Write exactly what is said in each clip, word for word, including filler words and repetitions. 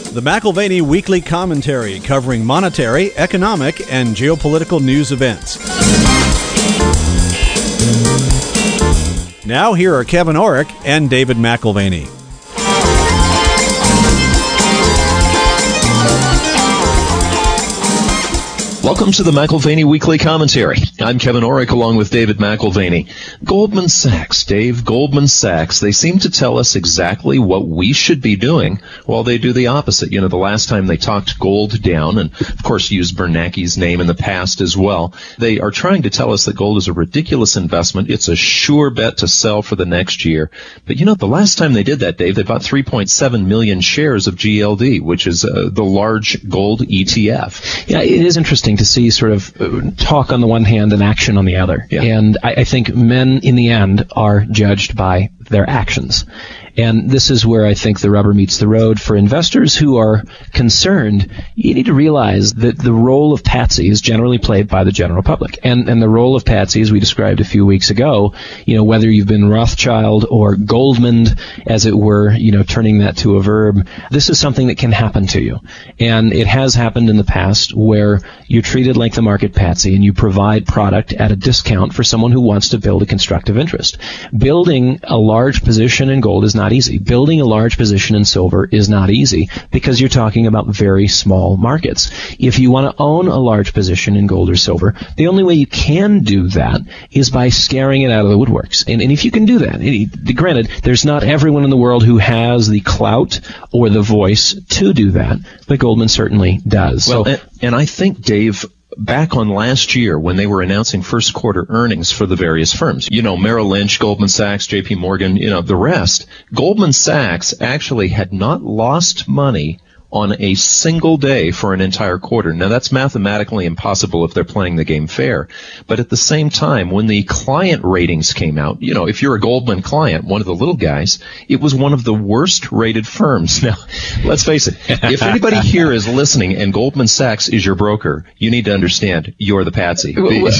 The McIlvaney Weekly Commentary, covering monetary, economic, and geopolitical news events. Now here are Kevin Orrick and David McIlvaney. Welcome to the McIlvaney Weekly Commentary. I'm Kevin Orrick along with David McIlvaney. Goldman Sachs, Dave, Goldman Sachs, they seem to tell us exactly what we should be doing while they do the opposite. You know, the last time they talked gold down, and of course used Bernanke's name in the past as well, they are trying to tell us that gold is a ridiculous investment. It's a sure bet to sell for the next year. But you know, the last time they did that, Dave, they bought three point seven million shares of G L D, which is uh, the large gold E T F. Yeah, it is interesting to see sort of talk on the one hand and action on the other. Yeah. And I, I think men, in the end, are judged by their actions. And this is where I think the rubber meets the road. For investors who are concerned, you need to realize that the role of patsy is generally played by the general public. And and the role of patsy, as we described a few weeks ago, you know, whether you've been Rothschild or Goldman, as it were, you know, turning that to a verb, this is something that can happen to you. And it has happened in the past where you're treated like the market patsy and you provide product at a discount for someone who wants to build a constructive interest. Building a large position in gold is not easy. Building a large position in silver is not easy because you're talking about very small markets. If you want to own a large position in gold or silver, the only way you can do that is by scaring it out of the woodworks. And, and if you can do that, it, granted, there's not everyone in the world who has the clout or the voice to do that, but Goldman certainly does. Well, so, and, and I think, Dave, back on last year when they were announcing first quarter earnings for the various firms, you know, Merrill Lynch, Goldman Sachs, J P Morgan, you know, the rest, Goldman Sachs actually had not lost money on a single day for an entire quarter. Now, that's mathematically impossible if they're playing the game fair. But at the same time, when the client ratings came out, you know, if you're a Goldman client, one of the little guys, it was one of the worst rated firms. Now, let's face it, if anybody here is listening and Goldman Sachs is your broker, you need to understand you're the patsy.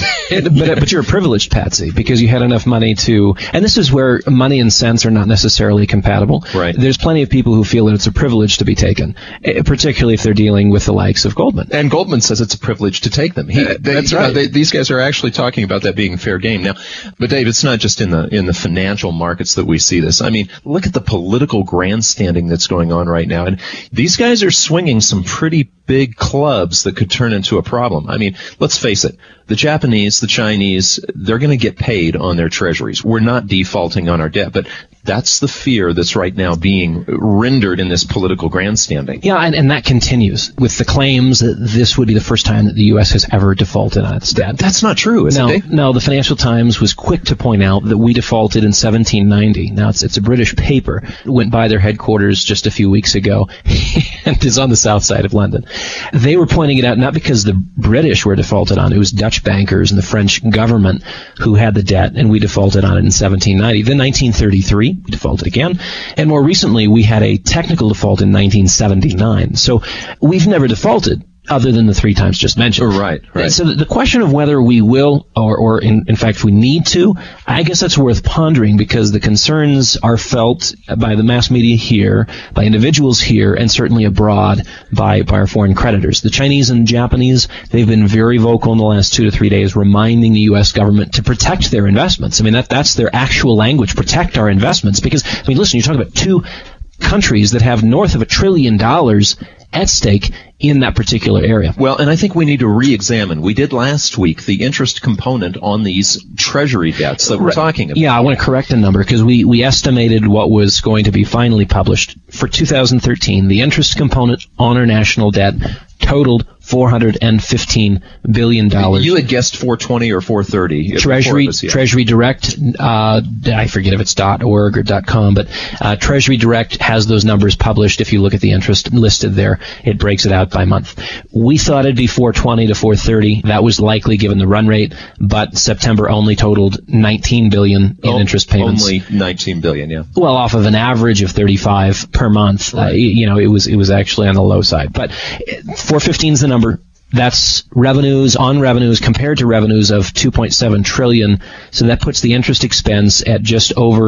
but, but you're a privileged patsy because you had enough money to, and this is where money and sense are not necessarily compatible. Right. There's plenty of people who feel that it's a privilege to be taken, particularly if they're dealing with the likes of Goldman. And Goldman says it's a privilege to take them. He, uh, they, that's you right. know, they, these guys are actually talking about that being fair game. Now, but Dave, it's not just in the in the financial markets that we see this. I mean, look at the political grandstanding that's going on right now. And these guys are swinging some pretty big clubs that could turn into a problem. I mean, let's face it. The Japanese, the Chinese, they're going to get paid on their treasuries. We're not defaulting on our debt, but that's the fear that's right now being rendered in this political grandstanding. Yeah, and, and that continues with the claims that this would be the first time that the U S has ever defaulted on its debt. That's not true, is no, it, Dave? No, the Financial Times was quick to point out that we defaulted in seventeen ninety. Now, it's, it's a British paper. It went by their headquarters just a few weeks ago and is on the south side of London. They were pointing it out not because the British were defaulted on. It was Dutch bankers and the French government who had the debt, and we defaulted on it in seventeen ninety. Then nineteen thirty-three, we defaulted again. And more recently, we had a technical default in nineteen seventy-nine. So we've never defaulted other than the three times just mentioned. Right, right. And so the question of whether we will or, or in, in fact, if we need to, I guess that's worth pondering because the concerns are felt by the mass media here, by individuals here, and certainly abroad by, by our foreign creditors. The Chinese and Japanese, they've been very vocal in the last two to three days reminding the U S government to protect their investments. I mean, that that's their actual language, protect our investments. Because, I mean, listen, you're talking about two countries that have north of a trillion dollars at stake in that particular area. Well, and I think we need to re-examine. We did last week the interest component on these treasury debts that we're right. talking about. Yeah, I want to correct a number because we, we estimated what was going to be finally published for two thousand thirteen. The interest component on our national debt totaled four hundred fifteen billion dollars. You had guessed four twenty or four thirty. Treasury, Treasury Direct, uh, I forget if it's .org or .com, but uh, Treasury Direct has those numbers published. If you look at the interest listed there, it breaks it out by month. We thought it'd be four twenty to four thirty. That was likely given the run rate, but September only totaled nineteen billion in oh, interest payments. Only nineteen billion, yeah. Well, off of an average of thirty-five per month, right. uh, you know, it was it was actually on the low side. But four fifteen is the number. That's revenues on revenues compared to revenues of two point seven trillion. So that puts the interest expense at just over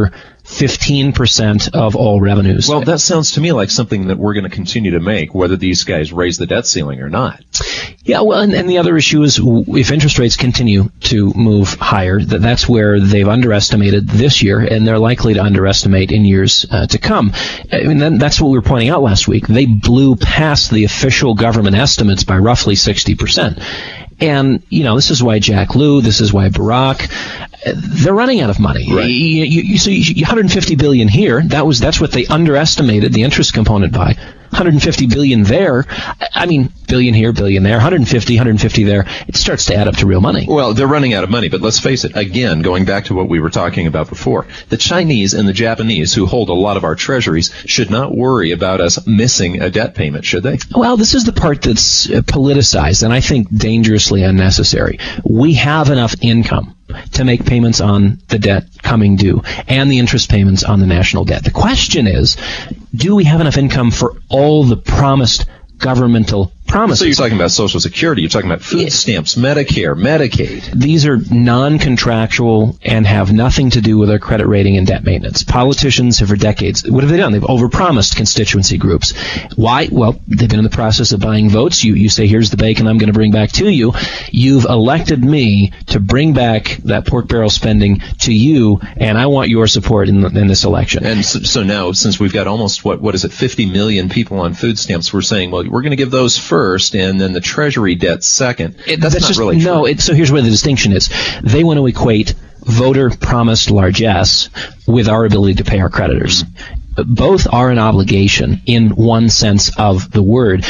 fifteen percent of all revenues. Well, that sounds to me like something that we're going to continue to make, whether these guys raise the debt ceiling or not. Yeah, well, and, and the other issue is if interest rates continue to move higher, that that's where they've underestimated this year, and they're likely to underestimate in years uh, to come. I mean, that, that's what we were pointing out last week. They blew past the official government estimates by roughly sixty percent. And, you know, this is why Jack Lew, this is why Barack, they're running out of money. Right. You, you, you, so you, one hundred fifty billion dollars here, that was, that's what they underestimated the interest component by. one hundred fifty billion dollars there. I mean, billion here, billion there, one hundred fifty, one hundred fifty there. It starts to add up to real money. Well, they're running out of money, but let's face it, again, going back to what we were talking about before, the Chinese and the Japanese, who hold a lot of our treasuries, should not worry about us missing a debt payment, should they? Well, this is the part that's politicized, and I think dangerously unnecessary. We have enough income to make payments on the debt coming due and the interest payments on the national debt. The question is, do we have enough income for all the promised governmental promises? So you're talking about Social Security, you're talking about food stamps, Medicare, Medicaid. These are non-contractual and have nothing to do with our credit rating and debt maintenance. Politicians have for decades, what have they done? They've overpromised constituency groups. Why? Well, they've been in the process of buying votes. You, you say, here's the bacon I'm going to bring back to you. You've elected me to bring back that pork barrel spending to you, and I want your support in, the, in this election. And so, so now, since we've got almost, what what is it, fifty million people on food stamps, we're saying, well, we're going to give those first, and then the Treasury debt second. It, that's, that's not just, really true. No, it, so here's where the distinction is. They want to equate voter-promised largesse with our ability to pay our creditors. Mm-hmm. Both are an obligation in one sense of the word,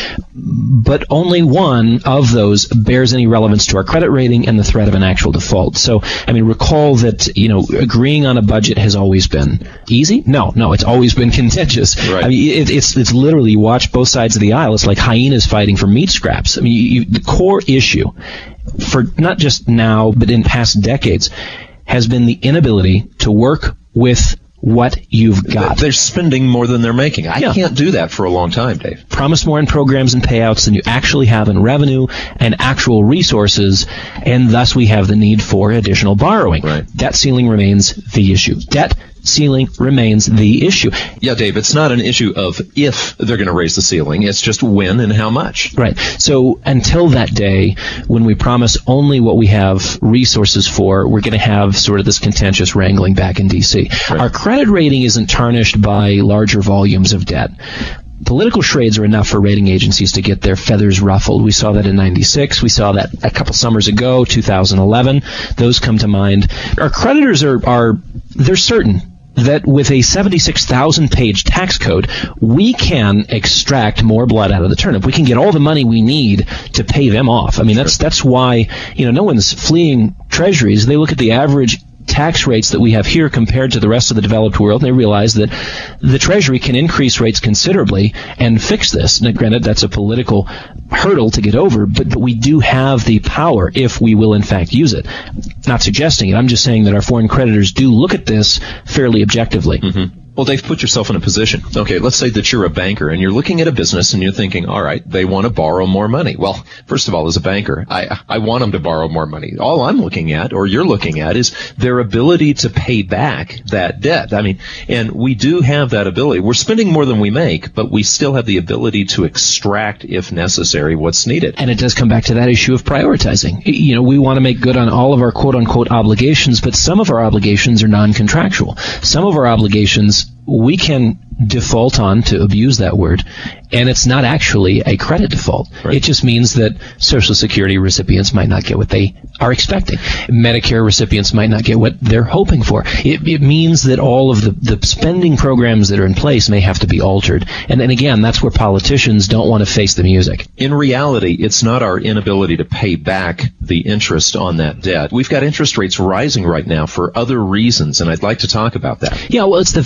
but only one of those bears any relevance to our credit rating and the threat of an actual default. So, I mean, recall that, you know, agreeing on a budget has always been easy. No, no, it's always been contentious. Right. I mean, it, it's it's literally, you watch both sides of the aisle. It's like hyenas fighting for meat scraps. I mean, you, you, the core issue for not just now, but in past decades, has been the inability to work with what you've got. They're spending more than they're making. I yeah. can't do that for a long time, Dave. Promise more in programs and payouts than you actually have in revenue and actual resources, and thus we have the need for additional borrowing. Right. Debt ceiling remains the issue. Debt ceiling remains the issue. Yeah, Dave, it's not an issue of if they're going to raise the ceiling. It's just when and how much. Right. So until that day when we promise only what we have resources for, we're going to have sort of this contentious wrangling back in D C. Right. Our credit rating isn't tarnished by larger volumes of debt. Political charades are enough for rating agencies to get their feathers ruffled. We saw that in ninety-six. We saw that a couple summers ago, two thousand eleven. Those come to mind. Our creditors are, are they're certain that with a seventy-six thousand page tax code, we can extract more blood out of the turnip. We can get all the money we need to pay them off. I mean, that's that's why, you know, no one's fleeing treasuries. They look at the average tax rates that we have here compared to the rest of the developed world, and they realize that the Treasury can increase rates considerably and fix this. Now, granted, that's a political hurdle to get over, but, but we do have the power if we will in fact use it. Not suggesting it. I'm just saying that our foreign creditors do look at this fairly objectively. Mm-hmm. Well, Dave, put yourself in a position. Okay, let's say that you're a banker and you're looking at a business and you're thinking, all right, they want to borrow more money. Well, first of all, as a banker, I, I want them to borrow more money. All I'm looking at, or you're looking at, is their ability to pay back that debt. I mean, and we do have that ability. We're spending more than we make, but we still have the ability to extract, if necessary, what's needed. And it does come back to that issue of prioritizing. You know, we want to make good on all of our quote-unquote obligations, but some of our obligations are non-contractual. Some of our obligations we can default on, to abuse that word, and it's not actually a credit default. Right. It just means that Social Security recipients might not get what they are expecting. Medicare recipients might not get what they're hoping for. It, it means that all of the, the spending programs that are in place may have to be altered. And then again, that's where politicians don't want to face the music. In reality, it's not our inability to pay back the interest on that debt. We've got interest rates rising right now for other reasons, and I'd like to talk about that. Yeah, well, it's the value of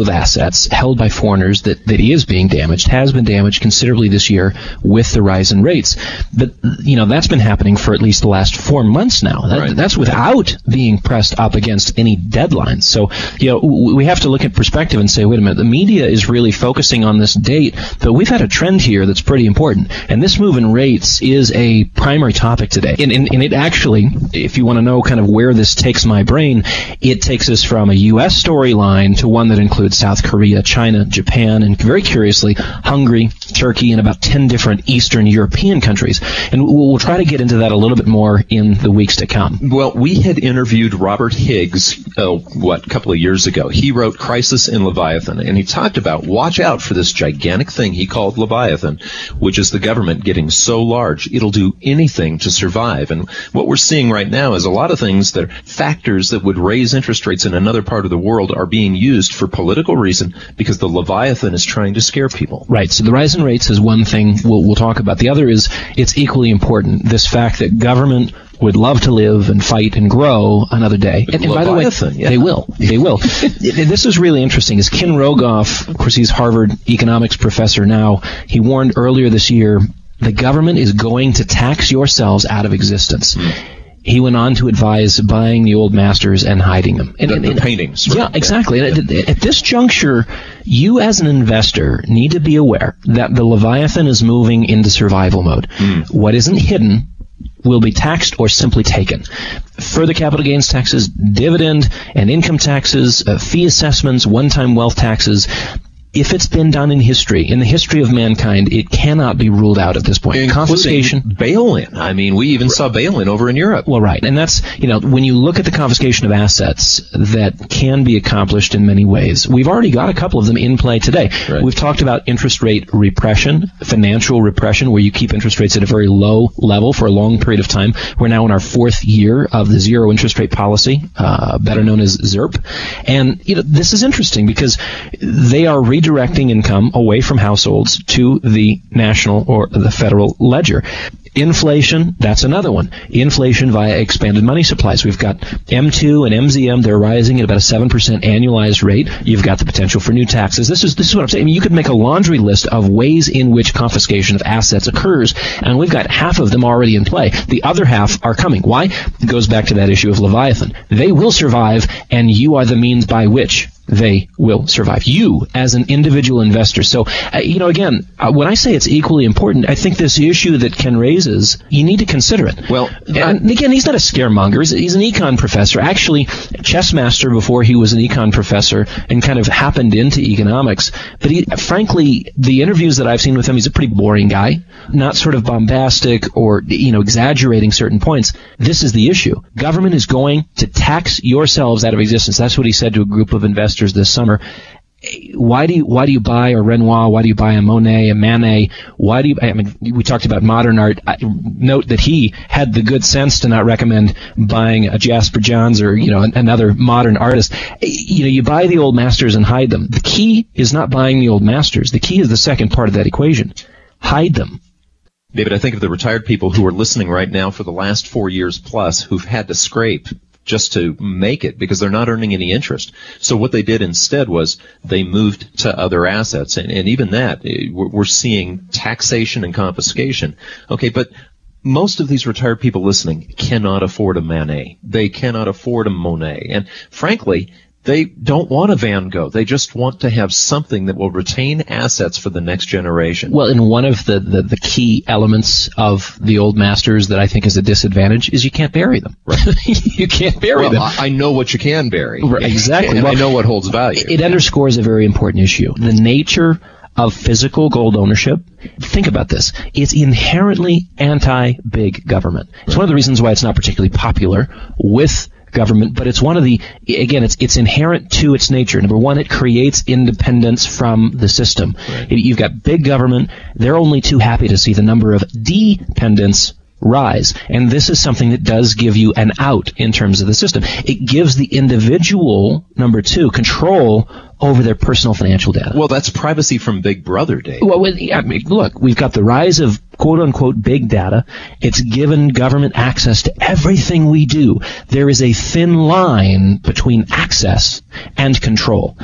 of assets held by foreigners that, that is being damaged, has been damaged considerably this year with the rise in rates. But, you know, that's been happening for at least the last four months now. That, Right. That's without being pressed up against any deadlines. So, you know, we have to look at perspective and say, wait a minute, the media is really focusing on this date, but we've had a trend here that's pretty important. And this move in rates is a primary topic today. And, and, and it actually, if you want to know kind of where this takes my brain, it takes us from a U S storyline to one that includes South Korea, China, Japan, and very curiously, Hungary, Turkey, and about ten different Eastern European countries. And we'll, we'll try to get into that a little bit more in the weeks to come. Well, we had interviewed Robert Higgs, oh, what, a couple of years ago. He wrote Crisis in Leviathan, and he talked about, watch out for this gigantic thing he called Leviathan, which is the government getting so large, it'll do anything to survive. And what we're seeing right now is a lot of things that are factors that would raise interest rates in another part of the world are being used for political reason because the Leviathan is trying to scare people. Right. So the rise in rates is one thing we'll, we'll talk about. The other is it's equally important, this fact that government would love to live and fight and grow another day. And, and by the way, yeah. they will. They will. This is really interesting. Is Ken Rogoff, of course, he's Harvard economics professor now. He warned earlier this year, the government is going to tax yourselves out of existence. Mm. He went on to advise buying the old masters and hiding them. And, the, and, the and, paintings. Yeah, right? exactly. Yeah. And at, at this juncture, you as an investor need to be aware that the Leviathan is moving into survival mode. Mm. What isn't hidden will be taxed or simply taken. Further capital gains taxes, dividend and income taxes, uh, fee assessments, one-time wealth taxes. If it's been done in history, in the history of mankind, it cannot be ruled out at this point. Including confiscation. bail-in. I mean, we even saw bail-in over in Europe. Well, right. And that's, you know, when you look at the confiscation of assets that can be accomplished in many ways, we've already got a couple of them in play today. Right. We've talked about interest rate repression, financial repression, where you keep interest rates at a very low level for a long period of time. We're now in our fourth year of the zero interest rate policy, uh, better known as ZIRP. And, you know, this is interesting because they are redirecting income away from households to the national or the federal ledger. Inflation, that's another one. Inflation via expanded money supplies. We've got M two and M Z M, they're rising at about a seven percent annualized rate. You've got the potential for new taxes. This is this is what I'm saying. I mean, you could make a laundry list of ways in which confiscation of assets occurs, and we've got half of them already in play. The other half are coming. Why? It goes back to that issue of Leviathan. They will survive, and you are the means by which they will survive. You, as an individual investor. So, uh, you know, again, uh, when I say it's equally important, I think this issue that Ken raises, you need to consider it. Well, and again, he's not a scaremonger. He's, he's an econ professor, actually chess master before he was an econ professor, and kind of happened into economics. But he, frankly, the interviews that I've seen with him, he's a pretty boring guy, not sort of bombastic or, you know, exaggerating certain points. This is the issue. Government is going to tax yourselves out of existence. That's what he said to a group of investors this summer. Why do you why do you buy a Renoir? Why do you buy a Monet, a Manet? Why do you? I mean, we talked about modern art. I, note that he had the good sense to not recommend buying a Jasper Johns or you know another modern artist. You know, you buy the old masters and hide them. The key is not buying the old masters. The key is the second part of that equation. Hide them. David, I think of the retired people who are listening right now for the last four years plus who've had to scrape just to make it because they're not earning any interest. So what they did instead was they moved to other assets. And, and even that, we're seeing taxation and confiscation. Okay, but most of these retired people listening cannot afford a Manet. They cannot afford a Monet. And frankly, they don't want a Van Gogh. They just want to have something that will retain assets for the next generation. Well, and one of the, the, the key elements of the old masters that I think is a disadvantage is you can't bury them. Right. You can't bury well, them. I know what you can bury. Right, exactly. And well, I know what holds value. It underscores a very important issue. The nature of physical gold ownership. Think about this. It's inherently anti-big government. It's right. One of the reasons why it's not particularly popular with government, but it's one of the, again, it's it's inherent to its nature. Number one, it creates independence from the system. Right. You've got big government. They're only too happy to see the number of dependents rise. And this is something that does give you an out in terms of the system. It gives the individual, number two, control over their personal financial data. Well, that's privacy from Big Brother, Dave. Well, I mean, look, we've got the rise of quote-unquote big data. It's given government access to everything we do. There is a thin line between access and control.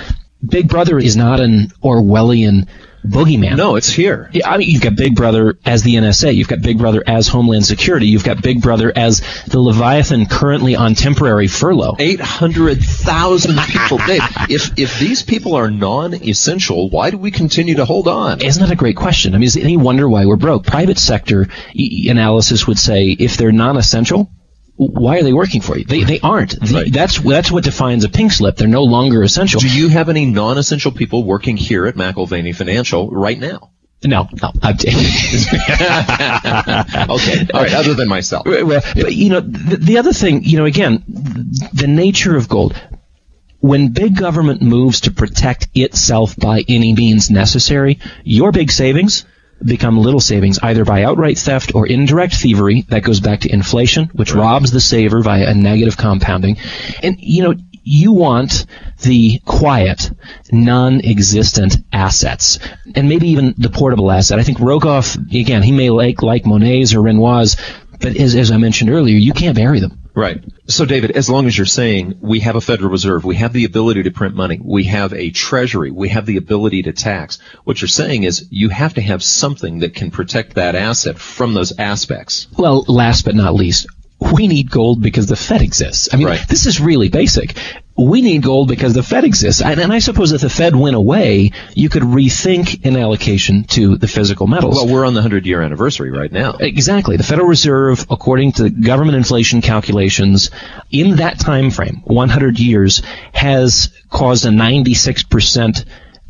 Big Brother is not an Orwellian boogeyman. No, it's here. Yeah, I mean, you've got Big Brother as the N S A. You've got Big Brother as Homeland Security. You've got Big Brother as the Leviathan currently on temporary furlough. eight hundred thousand people. Dave, if, if these people are non-essential, why do we continue to hold on? Isn't that a great question? I mean, is it any wonder why we're broke? Private sector e- analysis would say if they're non-essential, why are they working for you? They they aren't. The, Right. That's that's what defines a pink slip. They're no longer essential. Do you have any non-essential people working here at McIlvaney Financial right now? No, no. I'm Okay. All right. Other than myself. Well, but you know, the, the other thing, you know, again, the nature of gold. When big government moves to protect itself by any means necessary, your big savings become little savings, either by outright theft or indirect thievery. That goes back to inflation, which Right. robs the saver via a negative compounding. And, you know, you want the quiet, non-existent assets, and maybe even the portable asset. I think Rogoff, again, he may like, like Monet's or Renoir's, but as, as I mentioned earlier, you can't bury them. Right. So, David, as long as you're saying we have a Federal Reserve, we have the ability to print money, we have a Treasury, we have the ability to tax, what you're saying is you have to have something that can protect that asset from those aspects. Well, last but not least, we need gold because the Fed exists. I mean, Right. this is really basic. We need gold because the Fed exists. And, and I suppose if the Fed went away, you could rethink an allocation to the physical metals. Well, we're on the hundred-year anniversary right now. Exactly. The Federal Reserve, according to government inflation calculations, in that time frame, one hundred years, has caused a ninety-six percent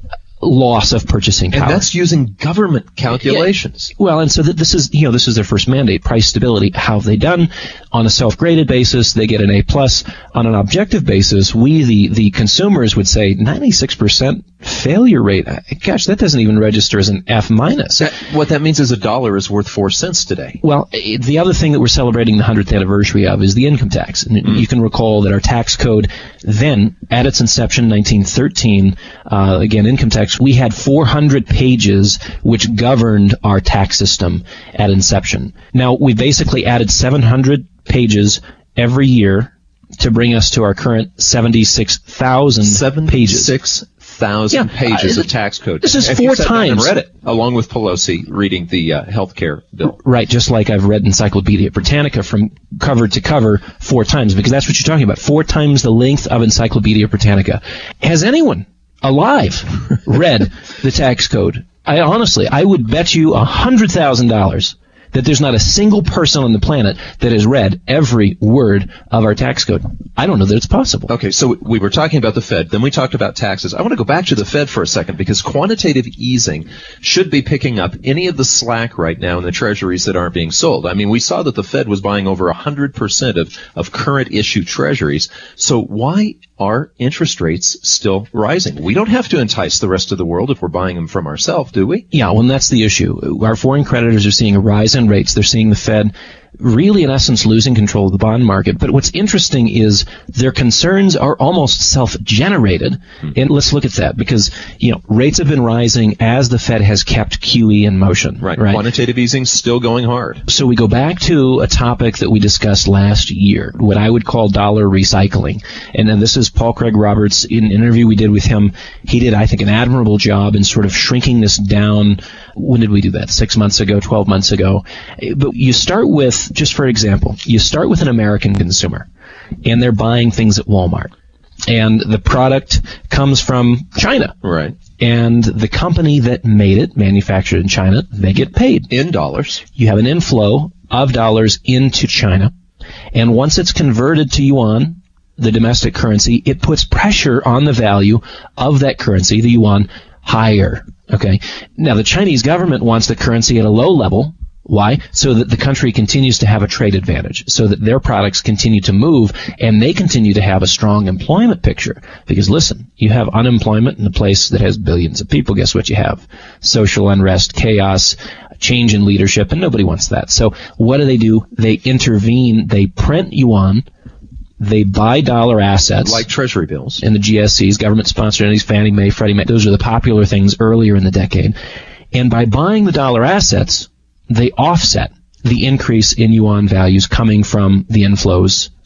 loss of purchasing power. And that's using government calculations. Yeah. Well, and so th- this is, you know, this is their first mandate, price stability. How have they done? On a self-graded basis, they get an A plus. On an objective basis, we, the, the consumers, would say ninety-six percent failure rate. Gosh, that doesn't even register as an F minus. That, what that means is a dollar is worth four cents today. Well, the other thing that we're celebrating the hundredth anniversary of is the income tax. And mm. you can recall that our tax code then, at its inception, nineteen thirteen, uh, again, income tax, we had four hundred pages which governed our tax system at inception. Now, we basically added seven hundred pages every year to bring us to our current seventy-six thousand pages. seventy-six thousand Yeah, pages uh, of tax code. this is If four you sat down and times. read it, along with Pelosi reading the uh, health care bill. Right, just like I've read Encyclopedia Britannica from cover to cover four times, because that's what you're talking about. Four times the length of Encyclopedia Britannica. Has anyone alive read the tax code? I honestly, I would bet you a hundred thousand dollars that there's not a single person on the planet that has read every word of our tax code. I don't know that it's possible. Okay, so we were talking about the Fed, then we talked about taxes. I want to go back to the Fed for a second because quantitative easing should be picking up any of the slack right now in the treasuries that aren't being sold. I mean, we saw that the Fed was buying over one hundred percent of, of current issue treasuries. So why are interest rates still rising? We don't have to entice the rest of the world if we're buying them from ourselves, do we? Yeah, well, and that's the issue. Our foreign creditors are seeing a rise in rates. They're seeing the Fed really, in essence, losing control of the bond market. But what's interesting is their concerns are almost self-generated. Hmm. And let's look at that because, you know, rates have been rising as the Fed has kept Q E in motion. Right. right? Quantitative easing still going hard. So we go back to a topic that we discussed last year, what I would call dollar recycling. And then this is Paul Craig Roberts. In an interview we did with him, he did, I think, an admirable job in sort of shrinking this down. When did we do that? Six months ago, twelve months ago. But you start with, just for example, you start with an American consumer, and they're buying things at Walmart. And the product comes from China. Right. And the company that made it, manufactured in China, they get paid. In dollars. You have an inflow of dollars into China. And once it's converted to yuan, the domestic currency, it puts pressure on the value of that currency, the yuan, higher. Okay. Now, the Chinese government wants the currency at a low level. Why? So that the country continues to have a trade advantage, so that their products continue to move, and they continue to have a strong employment picture. Because listen, you have unemployment in a place that has billions of people. Guess what you have? Social unrest, chaos, change in leadership, and nobody wants that. So what do they do? They intervene. They print yuan. They buy dollar assets. Like treasury bills. And the G S Cs, government-sponsored entities, Fannie Mae, Freddie Mac. Those are the popular things earlier in the decade. And by buying the dollar assets, they offset the increase in yuan values coming from the inflows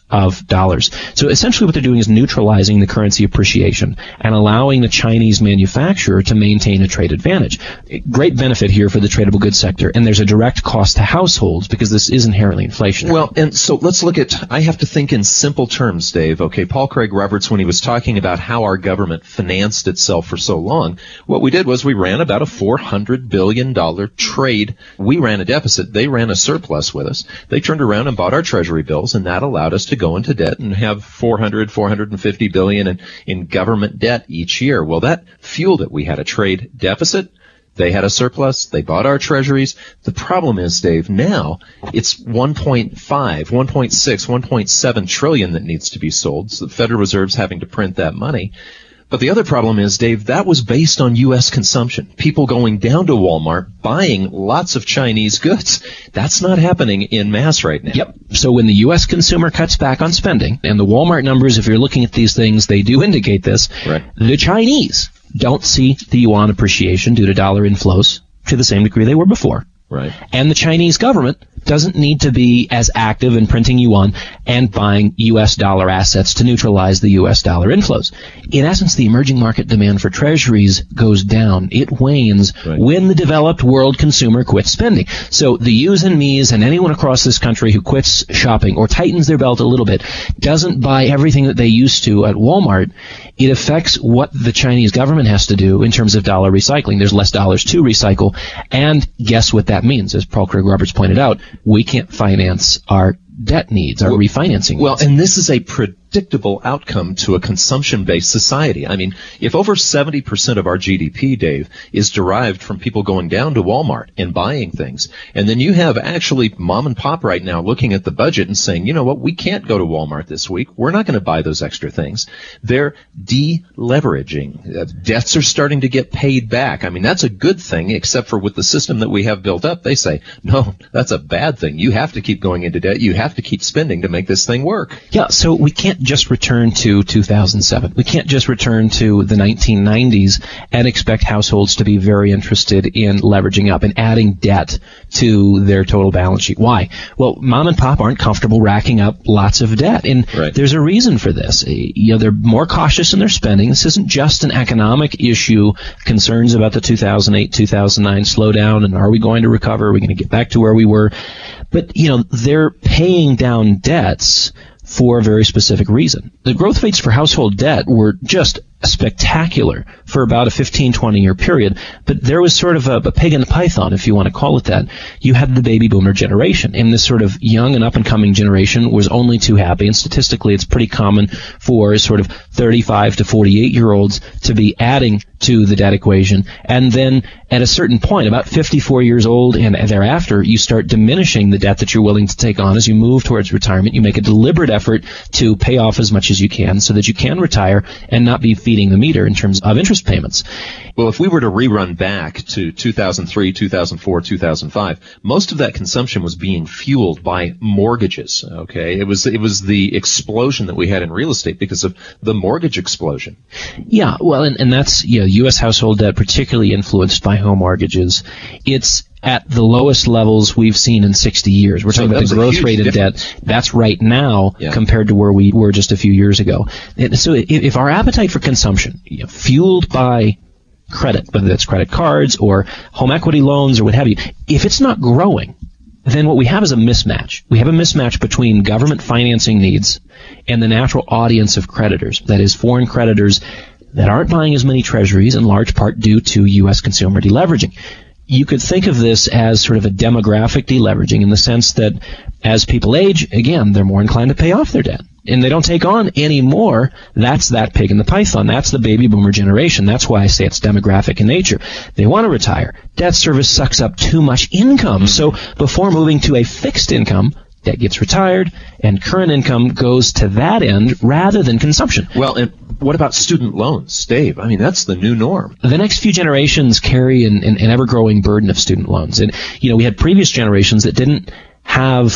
of dollars. So essentially what they're doing is neutralizing the currency appreciation and allowing the Chinese manufacturer to maintain a trade advantage. Great benefit here for the tradable goods sector, and there's a direct cost to households because this is inherently inflationary. Well, and so let's look at, I have to think in simple terms, Dave. Okay, Paul Craig Roberts, when he was talking about how our government financed itself for so long, what we did was we ran about a four hundred billion dollars trade. We ran a deficit. They ran a surplus with us. They turned around and bought our treasury bills, and that allowed us to go into debt and have four hundred, four hundred fifty billion in, in government debt each year. Well, that fueled it. We had a trade deficit. They had a surplus. They bought our treasuries. The problem is, Dave, now it's one point five, one point six, one point seven trillion that needs to be sold. So the Federal Reserve's having to print that money. But the other problem is, Dave, that was based on U S consumption. People going down to Walmart, buying lots of Chinese goods. That's not happening in mass right now. Yep. So when the U S consumer cuts back on spending, and the Walmart numbers, if you're looking at these things, they do indicate this, right. The Chinese don't see the yuan appreciation due to dollar inflows to the same degree they were before. Right. And the Chinese government doesn't need to be as active in printing yuan and buying U S dollar assets to neutralize the U S dollar inflows. In essence, the emerging market demand for treasuries goes down. It wanes right. when the developed world consumer quits spending. So the yous and me's and anyone across this country who quits shopping or tightens their belt a little bit doesn't buy everything that they used to at Walmart. It affects what the Chinese government has to do in terms of dollar recycling. There's less dollars to recycle. And guess what that means? As Paul Craig Roberts pointed out, we can't finance our debt needs, our well, refinancing needs. Well, and this is a predictable outcome to a consumption-based society. I mean, if over seventy percent of our G D P, Dave, is derived from people going down to Walmart and buying things, and then you have actually mom and pop right now looking at the budget and saying, you know what, we can't go to Walmart this week. We're not going to buy those extra things. They're de-leveraging. Uh, debts are starting to get paid back. I mean, that's a good thing, except for with the system that we have built up, they say, no, that's a bad thing. You have to keep going into debt. You have to keep spending to make this thing work. Yeah, so we can't just return to two thousand seven. We can't just return to the nineteen nineties and expect households to be very interested in leveraging up and adding debt to their total balance sheet. Why? Well, mom and pop aren't comfortable racking up lots of debt, and right. there's a reason for this. You know, they're more cautious in their spending. This isn't just an economic issue, concerns about the two thousand eight, two thousand nine slowdown, and are we going to recover? Are we going to get back to where we were? But, you know, they're paying down debts for a very specific reason. The growth rates for household debt were just spectacular for about a fifteen, twenty year period, but there was sort of a, a pig in the python, if you want to call it that. You had the baby boomer generation, and this sort of young and up-and-coming generation was only too happy, and statistically it's pretty common for sort of thirty-five to forty-eight year olds to be adding to the debt equation, and then at a certain point, about fifty-four years old and thereafter, you start diminishing the debt that you're willing to take on as you move towards retirement. You make a deliberate effort to pay off as much as you can so that you can retire and not be feeding the meter in terms of interest payments. Well, if we were to rerun back to two thousand three, two thousand four, two thousand five, most of that consumption was being fueled by mortgages, okay? It was it was the explosion that we had in real estate because of the mortgage explosion. Yeah, well, and, and that's, you know, U S household debt particularly influenced by home mortgages. It's at the lowest levels we've seen in sixty years. We're so talking about the growth rate in debt. That's right now yeah. compared to where we were just a few years ago. And so if, if our appetite for consumption, you know, fueled by credit, whether that's credit cards or home equity loans or what have you, if it's not growing, then what we have is a mismatch. We have a mismatch between government financing needs and the natural audience of creditors, that is, foreign creditors that aren't buying as many treasuries, in large part due to U S consumer deleveraging. You could think of this as sort of a demographic deleveraging in the sense that as people age, again, they're more inclined to pay off their debt. And they don't take on any more. That's that pig in the python. That's the baby boomer generation. That's why I say it's demographic in nature. They want to retire. Debt service sucks up too much income. So before moving to a fixed income, debt gets retired, and current income goes to that end rather than consumption. Well, and what about student loans, Dave? I mean, that's the new norm. The next few generations carry an, an, an ever-growing burden of student loans. And, you know, we had previous generations that didn't have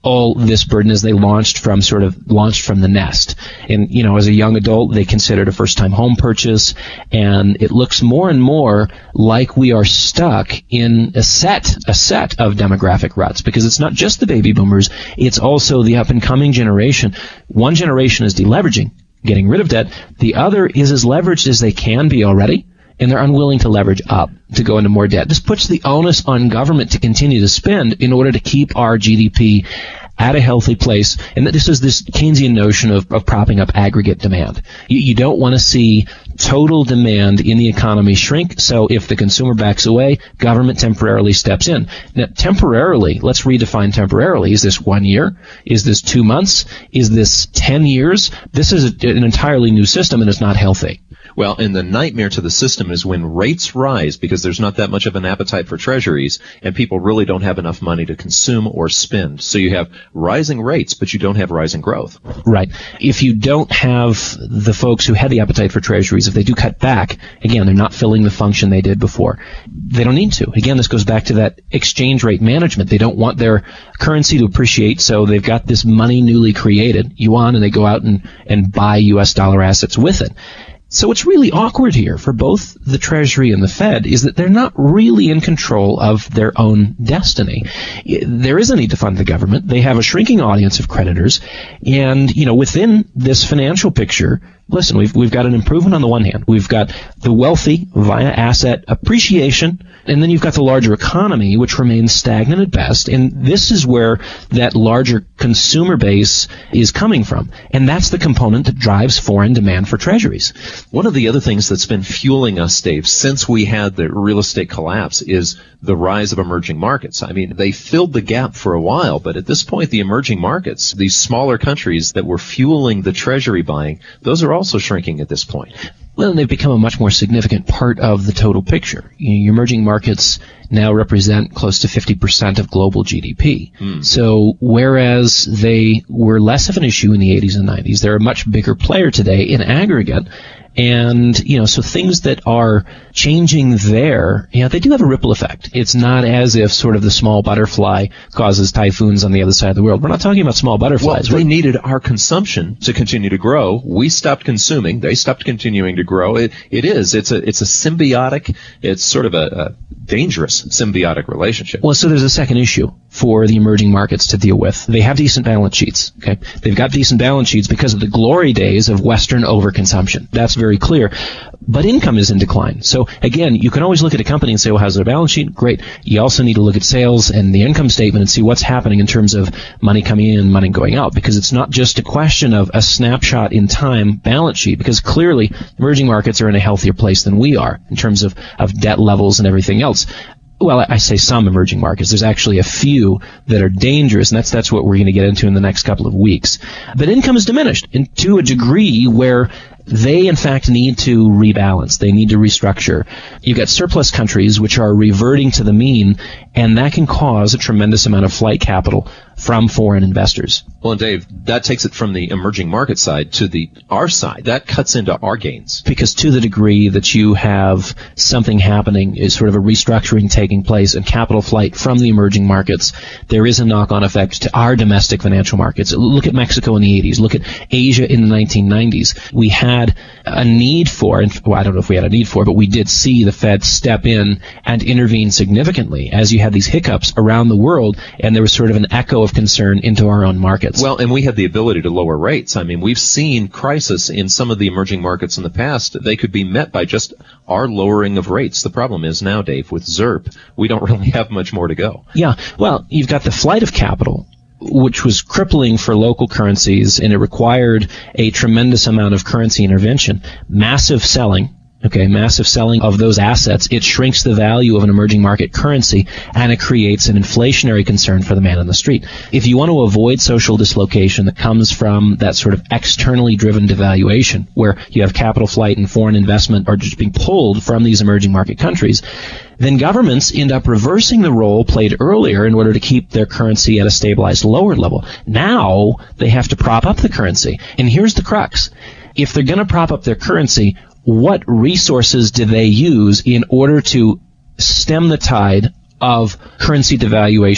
all this burden as they launched from sort of launched from the nest. And, you know, as a young adult, they considered a first-time home purchase, and it looks more and more like we are stuck in a set, a set of demographic ruts, because it's not just the baby boomers, it's also the up-and-coming generation. One generation is deleveraging, getting rid of debt. The other is as leveraged as they can be already, and they're unwilling to leverage up to go into more debt. This puts the onus on government to continue to spend in order to keep our G D P at a healthy place. And this is this Keynesian notion of, of propping up aggregate demand. You, you don't want to see total demand in the economy shrink, so if the consumer backs away, government temporarily steps in. Now, temporarily, let's redefine temporarily. Is this one year? Is this two months? Is this ten years? This is a, an entirely new system, and it's not healthy. Well, and the nightmare to the system is when rates rise because there's not that much of an appetite for treasuries and people really don't have enough money to consume or spend. So you have rising rates, but you don't have rising growth. Right. If you don't have the folks who had the appetite for treasuries, if they do cut back, again, they're not filling the function they did before. They don't need to. Again, this goes back to that exchange rate management. They don't want their currency to appreciate, so they've got this money newly created, yuan, and they go out and, and buy U S dollar assets with it. So what's really awkward here for both the Treasury and the Fed is that they're not really in control of their own destiny. There is a need to fund the government. They have a shrinking audience of creditors. And, you know, within this financial picture, listen, we've, we've got an improvement on the one hand. We've got the wealthy via asset appreciation, and then you've got the larger economy, which remains stagnant at best. And this is where that larger consumer base is coming from. And that's the component that drives foreign demand for treasuries. One of the other things that's been fueling us, Dave, since we had the real estate collapse is the rise of emerging markets. I mean, they filled the gap for a while, but at this point, the emerging markets, these smaller countries that were fueling the treasury buying, those are also shrinking at this point. Well, and they've become a much more significant part of the total picture. You know, emerging markets now represent close to fifty percent of global G D P. Mm. So whereas they were less of an issue in the eighties and nineties, they're a much bigger player today in aggregate. And, you know, so things that are changing there, you know, they do have a ripple effect. It's not as if sort of the small butterfly causes typhoons on the other side of the world. We're not talking about small butterflies. Well, they needed our consumption to continue to grow. We stopped consuming. They stopped continuing to grow. It, it is. It's a, it's a symbiotic, it's sort of a, a dangerous symbiotic relationship. Well, so there's a second issue for the emerging markets to deal with. They have decent balance sheets, okay? They've got decent balance sheets because of the glory days of Western overconsumption. That's very clear. But income is in decline. So again, you can always look at a company and say, well, how's their balance sheet? Great. You also need to look at sales and the income statement and see what's happening in terms of money coming in and money going out, because it's not just a question of a snapshot in time balance sheet, because clearly emerging markets are in a healthier place than we are in terms of, of debt levels and everything else. Well, I say some emerging markets. There's actually a few that are dangerous, and that's that's what we're going to get into in the next couple of weeks. But income is diminished and to a degree where they, in fact, need to rebalance. They need to restructure. You've got surplus countries which are reverting to the mean, and that can cause a tremendous amount of flight capital from foreign investors. Well, and Dave, that takes it from the emerging market side to the our side. That cuts into our gains. Because to the degree that you have something happening, is sort of a restructuring taking place and capital flight from the emerging markets, there is a knock-on effect to our domestic financial markets. Look at Mexico in the eighties. Look at Asia in the nineteen nineties. We had a need for, and well, I don't know if we had a need for, but we did see the Fed step in and intervene significantly as you had these hiccups around the world, and there was sort of an echo of concern into our own markets. Well, and we had the ability to lower rates. I mean, we've seen crisis in some of the emerging markets in the past. They could be met by just our lowering of rates. The problem is now, Dave, with ZIRP, we don't really have much more to go. Yeah, well, you've got the flight of capital, which was crippling for local currencies, and it required a tremendous amount of currency intervention, massive selling. Okay, massive selling of those assets. It shrinks the value of an emerging market currency, and it creates an inflationary concern for the man on the street. If you want to avoid social dislocation that comes from that sort of externally driven devaluation, where you have capital flight and foreign investment are just being pulled from these emerging market countries, then governments end up reversing the role played earlier in order to keep their currency at a stabilized lower level. Now they have to prop up the currency. And here's the crux. If they're going to prop up their currency, what resources do they use in order to stem the tide of currency devaluation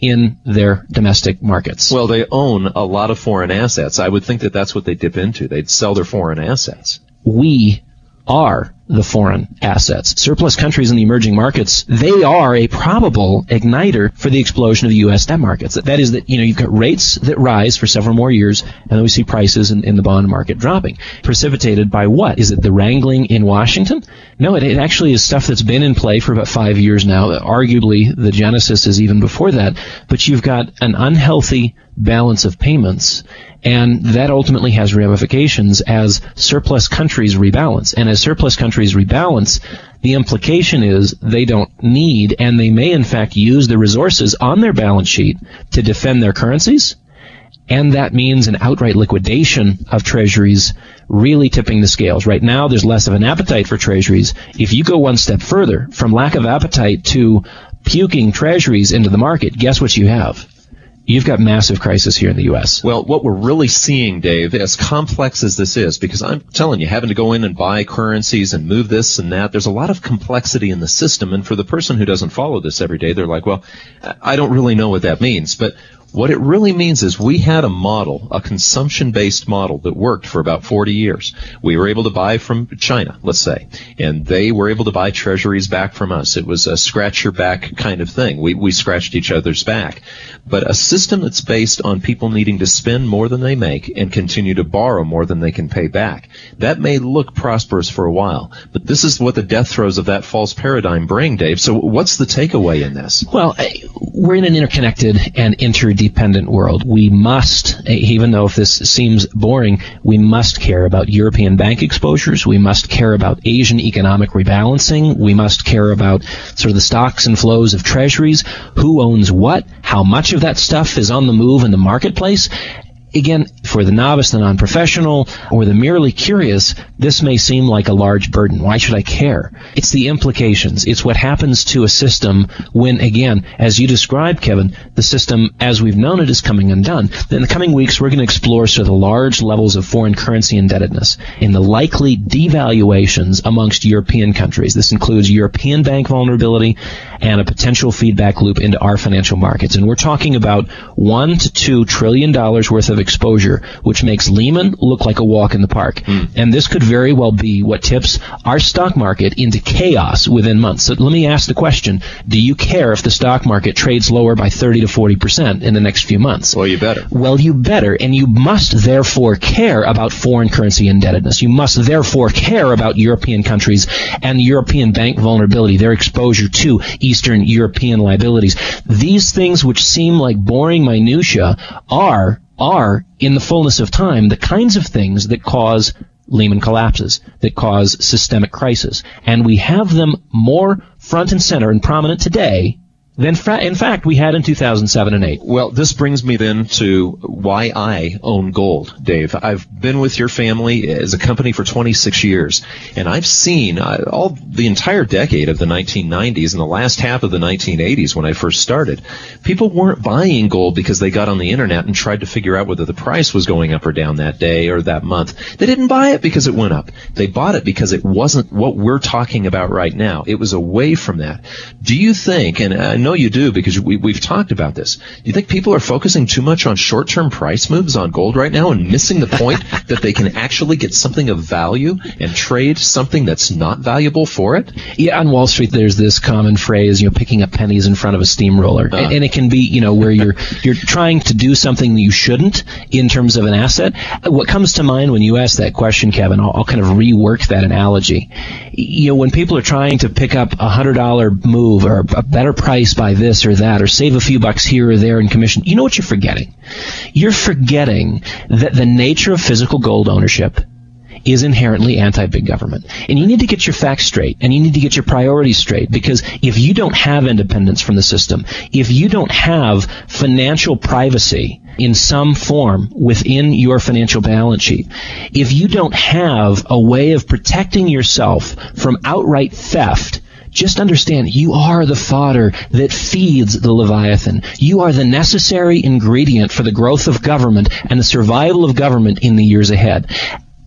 in their domestic markets. Well, they own a lot of foreign assets. I would think that that's what they dip into. They'd sell their foreign assets. We are the foreign assets. Surplus countries in the emerging markets, they are a probable igniter for the explosion of the U S debt markets. That is that, you know, you've got rates that rise for several more years, and then we see prices in, in the bond market dropping. Precipitated by what? Is it the wrangling in Washington? No, it, it actually is stuff that's been in play for about five years now. Arguably, the genesis is even before that. But you've got an unhealthy balance of payments, and that ultimately has ramifications as surplus countries rebalance. And as surplus countries rebalance, the implication is they don't need, and they may in fact use the resources on their balance sheet to defend their currencies. And that means an outright liquidation of treasuries, really tipping the scales. Right now, there's less of an appetite for treasuries. If you go one step further, from lack of appetite to puking treasuries into the market, guess what you have? You've got massive crisis here in the U S. Well, what we're really seeing, Dave, as complex as this is, because I'm telling you, having to go in and buy currencies and move this and that, there's a lot of complexity in the system. And for the person who doesn't follow this every day, they're like, well, I don't really know what that means. But what it really means is we had a model, a consumption-based model that worked for about forty years. We were able to buy from China, let's say, and they were able to buy treasuries back from us. It was a scratch-your-back kind of thing. We, we scratched each other's back. But a system that's based on people needing to spend more than they make and continue to borrow more than they can pay back, that may look prosperous for a while. But this is what the death throes of that false paradigm bring, Dave. So what's the takeaway in this? Well, we're in an interconnected and interdependent world. We must, even though if this seems boring, we must care about European bank exposures. We must care about Asian economic rebalancing. We must care about sort of the stocks and flows of treasuries, who owns what, how much of that stuff is on the move in the marketplace. Again, for the novice, the non-professional, or the merely curious, this may seem like a large burden. Why should I care? It's the implications. It's what happens to a system when, again, as you described, Kevin, the system as we've known it is coming undone. In the coming weeks, we're going to explore sort of the large levels of foreign currency indebtedness and the likely devaluations amongst European countries. This includes European bank vulnerability and a potential feedback loop into our financial markets. And we're talking about one to two trillion dollars worth of exposure, which makes Lehman look like a walk in the park. Mm. And this could very well be what tips our stock market into chaos within months. So let me ask the question, do you care if the stock market trades lower by thirty to forty percent in the next few months? Well, you better. Well, you better. And you must therefore care about foreign currency indebtedness. You must therefore care about European countries and European bank vulnerability, their exposure to Eastern European liabilities. These things which seem like boring minutia are are, in the fullness of time, the kinds of things that cause Lehman collapses, that cause systemic crisis. And we have them more front and center and prominent today than, fra- in fact, we had in two thousand seven and eight. Well, this brings me then to why I own gold, Dave. I've been with your family as a company for twenty-six years, and I've seen uh, all the entire decade of the nineteen nineties and the last half of the nineteen eighties when I first started. People weren't buying gold because they got on the internet and tried to figure out whether the price was going up or down that day or that month. They didn't buy it because it went up. They bought it because it wasn't what we're talking about right now. It was away from that. Do you think, and I know you do because we, we've talked about this, do you think people are focusing too much on short-term price moves on gold right now and missing the point that they can actually get something of value and trade something that's not valuable for it? Yeah, on Wall Street there's this common phrase, you know, picking up pennies in front of a steamroller. Uh, and it can be, you know, where you're you're trying to do something that you shouldn't in terms of an asset. What comes to mind when you ask that question, Kevin, I'll, I'll kind of rework that analogy. You know, when people are trying to pick up a one hundred dollars move or a better price by this or that, or save a few bucks here or there in commission, you know what you're forgetting? You're forgetting that the nature of physical gold ownership is inherently anti-big government. And you need to get your facts straight, and you need to get your priorities straight, because if you don't have independence from the system, if you don't have financial privacy in some form within your financial balance sheet, if you don't have a way of protecting yourself from outright theft, just understand you are the fodder that feeds the Leviathan. You are the necessary ingredient for the growth of government and the survival of government in the years ahead.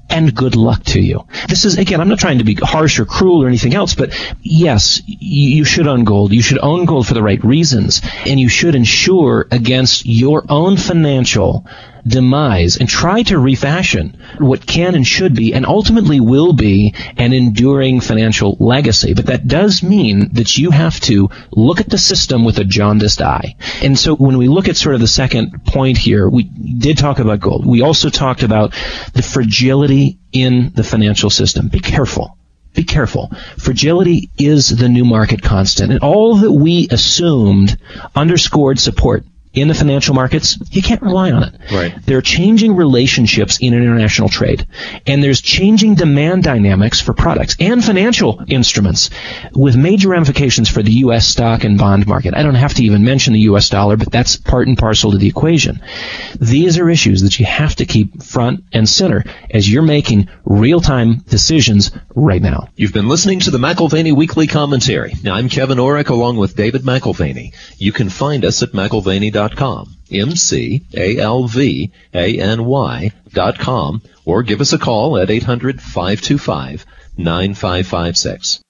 and good luck to you. This is, again, I'm not trying to be harsh or cruel or anything else, but yes, you should own gold. You should own gold for the right reasons, and you should insure against your own financial demise and try to refashion what can and should be and ultimately will be an enduring financial legacy. But that does mean that you have to look at the system with a jaundiced eye. And so when we look at sort of the second point here, we did talk about gold. We also talked about the fragility in the financial system. Be careful. Be careful. Fragility is the new market constant. And all that we assumed underscored support in the financial markets, you can't rely on it. Right. There are changing relationships in international trade, and there's changing demand dynamics for products and financial instruments with major ramifications for the U S stock and bond market. I don't have to even mention the U S dollar, but that's part and parcel to the equation. These are issues that you have to keep front and center as you're making real-time decisions right now. You've been listening to the McAlvany Weekly Commentary. Now, I'm Kevin Orrick along with David McAlvany. You can find us at McAlvany dot com, M C A L V A N Y dot com, or give us a call at eight hundred, five two five, nine five five six.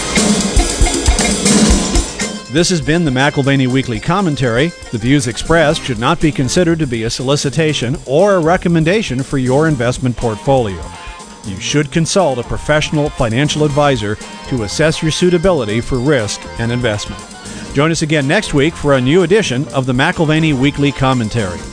This has been the McAlvany Weekly Commentary. The views expressed should not be considered to be a solicitation or a recommendation for your investment portfolio. You should consult a professional financial advisor to assess your suitability for risk and investment. Join us again next week for a new edition of the McAlvany Weekly Commentary.